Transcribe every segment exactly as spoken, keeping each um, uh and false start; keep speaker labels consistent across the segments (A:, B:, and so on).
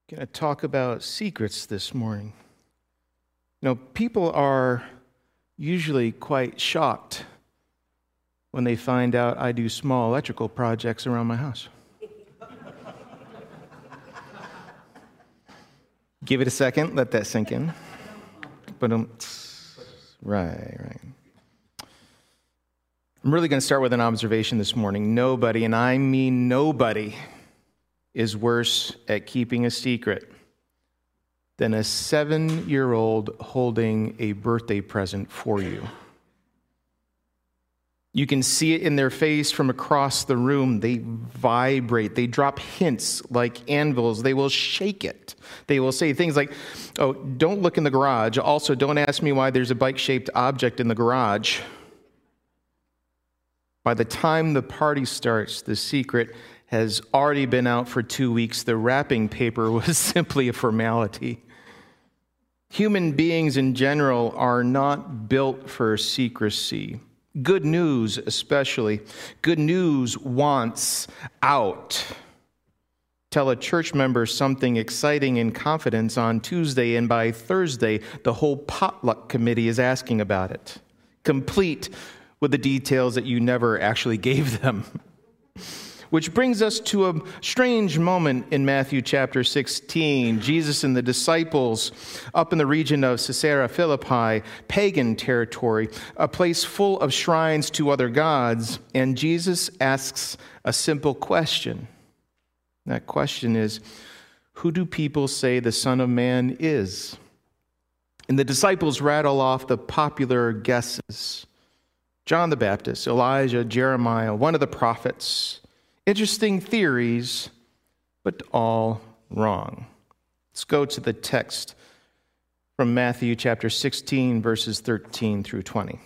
A: Going to talk about secrets this morning. You know, people are usually quite shocked when they find out I do small electrical projects around my house. Give it a second, let that sink in. But um, right, right. I'm really going to start with an observation this morning. Nobody, and I mean nobody, is worse at keeping a secret than a seven-year-old holding a birthday present for you. You can see it in their face from across the room. They vibrate. They drop hints like anvils. They will shake it. They will say things like, oh, don't look in the garage. Also, don't ask me why there's a bike-shaped object in the garage. By the time the party starts, the secret has already been out for two weeks. The wrapping paper was simply a formality. Human beings in general are not built for secrecy. Good news, especially. Good news wants out. Tell a church member something exciting in confidence on Tuesday, and by Thursday, the whole potluck committee is asking about it, complete with the details that you never actually gave them. Which brings us to a strange moment in Matthew chapter sixteen. Jesus and the disciples up in the region of Caesarea Philippi, pagan territory, a place full of shrines to other gods, and Jesus asks a simple question. That question is, who do people say the Son of Man is? And the disciples rattle off the popular guesses. John the Baptist, Elijah, Jeremiah, one of the prophets. Interesting theories, but all wrong. Let's go to the text from Matthew chapter sixteen, verses thirteen through twenty.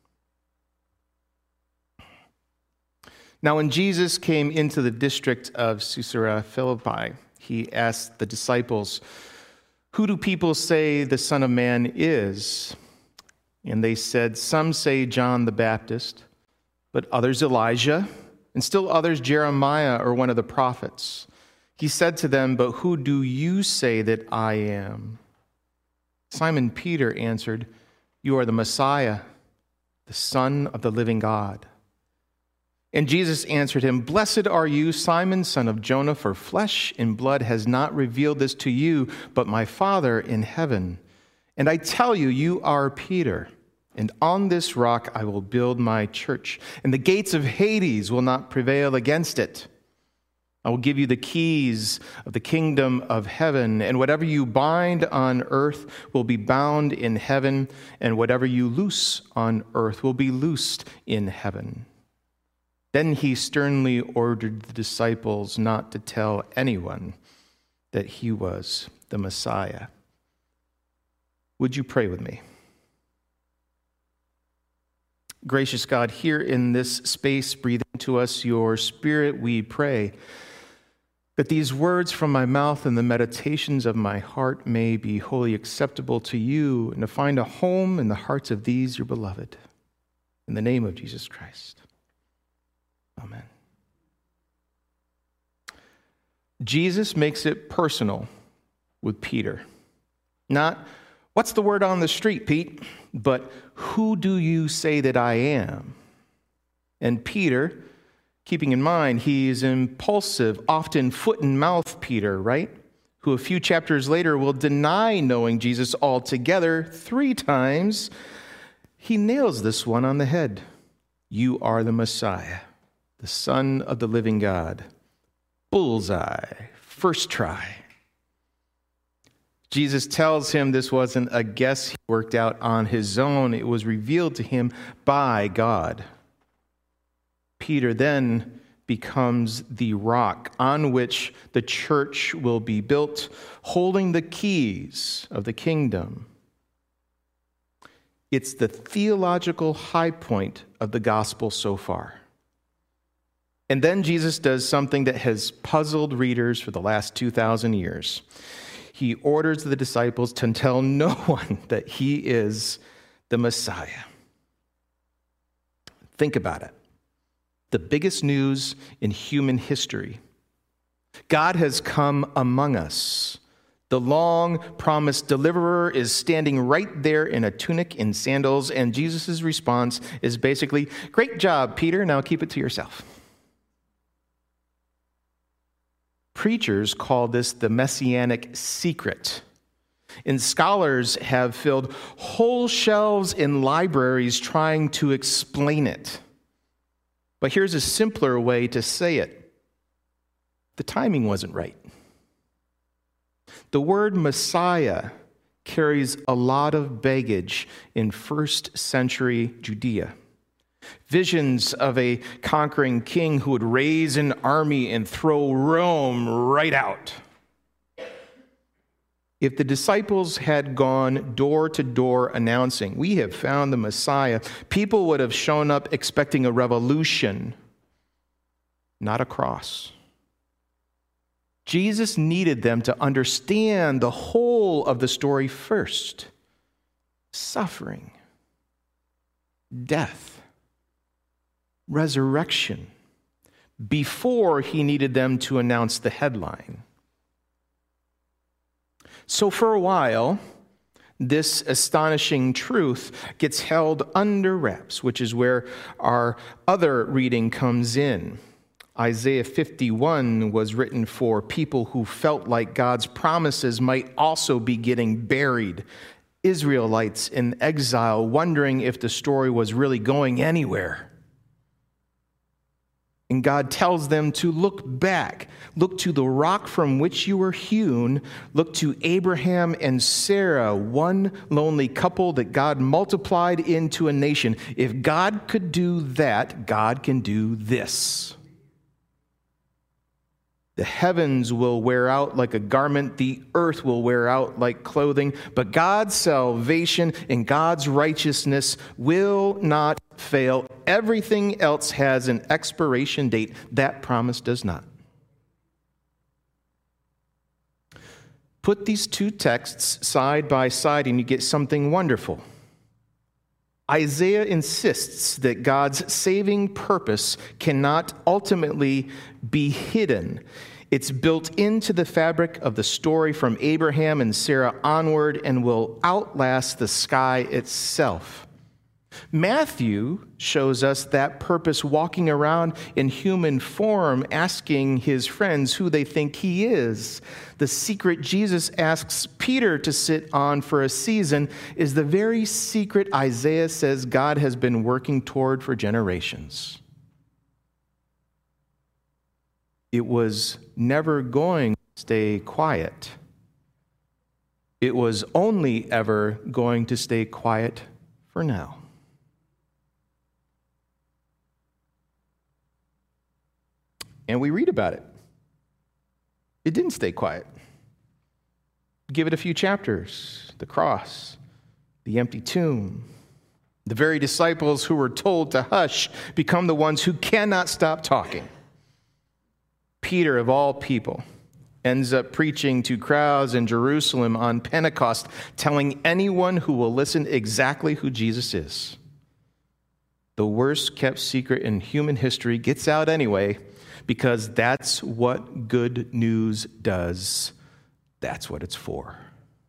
A: Now, when Jesus came into the district of Caesarea Philippi, he asked the disciples, who do people say the Son of Man is? And they said, some say John the Baptist, but others Elijah, and still others Jeremiah or one of the prophets. He said to them, but who do you say that I am? Simon Peter answered, you are the Messiah, the Son of the living God. And Jesus answered him, blessed are you, Simon, son of Jonah, for flesh and blood has not revealed this to you, but my Father in heaven. And I tell you, you are Peter, and on this rock I will build my church, and the gates of Hades will not prevail against it. I will give you the keys of the kingdom of heaven, and whatever you bind on earth will be bound in heaven, and whatever you loose on earth will be loosed in heaven. Then he sternly ordered the disciples not to tell anyone that he was the Messiah. Would you pray with me? Gracious God, here in this space, breathe into us your Spirit, we pray, that these words from my mouth and the meditations of my heart may be wholly acceptable to you and to find a home in the hearts of these, your beloved. In the name of Jesus Christ. Amen. Jesus makes it personal with Peter. Not, what's the word on the street, Pete? But who do you say that I am? And Peter, keeping in mind, he's impulsive, often foot and mouth Peter, right? Who a few chapters later will deny knowing Jesus altogether three times. He nails this one on the head. You are the Messiah, the Son of the living God. Bullseye, first try. Jesus tells him this wasn't a guess he worked out on his own. It was revealed to him by God. Peter then becomes the rock on which the church will be built, holding the keys of the kingdom. It's the theological high point of the gospel so far. And then Jesus does something that has puzzled readers for the last two thousand years. He orders the disciples to tell no one that he is the Messiah. Think about it. The biggest news in human history. God has come among us. The long-promised deliverer is standing right there in a tunic and sandals, and Jesus' response is basically, "Great job, Peter, now keep it to yourself." Preachers call this the messianic secret, and scholars have filled whole shelves in libraries trying to explain it. But here's a simpler way to say it. The timing wasn't right. The word Messiah carries a lot of baggage in first century Judea. Visions of a conquering king who would raise an army and throw Rome right out. If the disciples had gone door to door announcing, "We have found the Messiah," people would have shown up expecting a revolution, not a cross. Jesus needed them to understand the whole of the story first. Suffering, death, resurrection, before he needed them to announce the headline. So for a while, this astonishing truth gets held under wraps, which is where our other reading comes in. Isaiah fifty-one was written for people who felt like God's promises might also be getting buried. Israelites in exile, wondering if the story was really going anywhere. And God tells them to look back, look to the rock from which you were hewn, look to Abraham and Sarah, one lonely couple that God multiplied into a nation. If God could do that, God can do this. The heavens will wear out like a garment, the earth will wear out like clothing, but God's salvation and God's righteousness will not fail. Everything else has an expiration date. That promise does not. Put these two texts side by side and you get something wonderful. Isaiah insists that God's saving purpose cannot ultimately be hidden. It's built into the fabric of the story from Abraham and Sarah onward and will outlast the sky itself. Matthew shows us that purpose walking around in human form, asking his friends who they think he is. The secret Jesus asks Peter to sit on for a season is the very secret Isaiah says God has been working toward for generations. It was never going to stay quiet. It was only ever going to stay quiet for now. And we read about it. It didn't stay quiet. Give it a few chapters. The cross, the empty tomb. The very disciples who were told to hush become the ones who cannot stop talking. Peter, of all people, ends up preaching to crowds in Jerusalem on Pentecost, telling anyone who will listen exactly who Jesus is. The worst kept secret in human history gets out anyway, because that's what good news does. That's what it's for.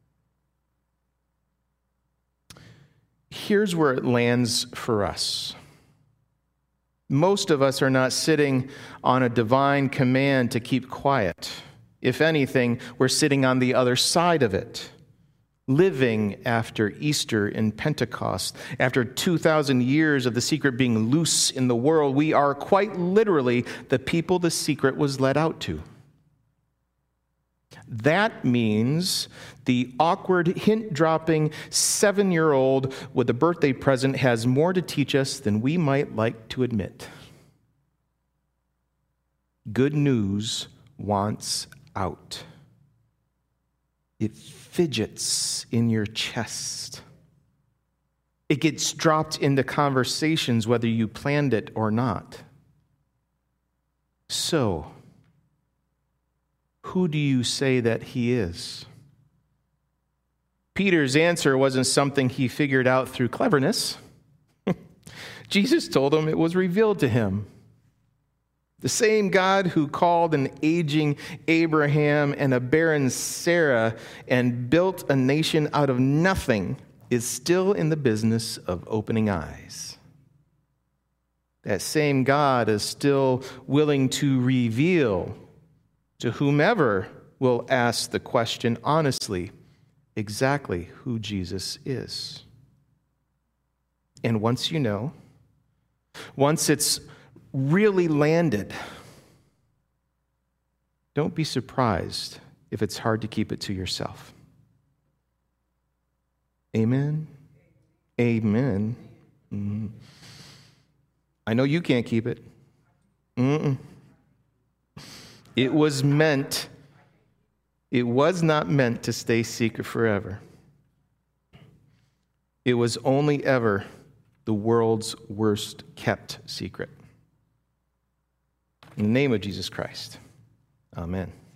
A: Here's where it lands for us. Most of us are not sitting on a divine command to keep quiet. If anything, we're sitting on the other side of it, living after Easter and Pentecost. After two thousand years of the secret being loose in the world, we are quite literally the people the secret was let out to. That means the awkward, hint-dropping seven-year-old with a birthday present has more to teach us than we might like to admit. Good news wants out. It fidgets in your chest. It gets dropped into conversations whether you planned it or not. So, who do you say that he is? Peter's answer wasn't something he figured out through cleverness. Jesus told him it was revealed to him. The same God who called an aging Abraham and a barren Sarah and built a nation out of nothing is still in the business of opening eyes. That same God is still willing to reveal to whomever will ask the question honestly exactly who Jesus is. And once you know, once it's really landed, don't be surprised if it's hard to keep it to yourself. Amen? Amen. Mm-hmm. I know you can't keep it. Mm-mm. It was meant, it was not meant to stay secret forever. It was only ever the world's worst kept secret. In the name of Jesus Christ, amen.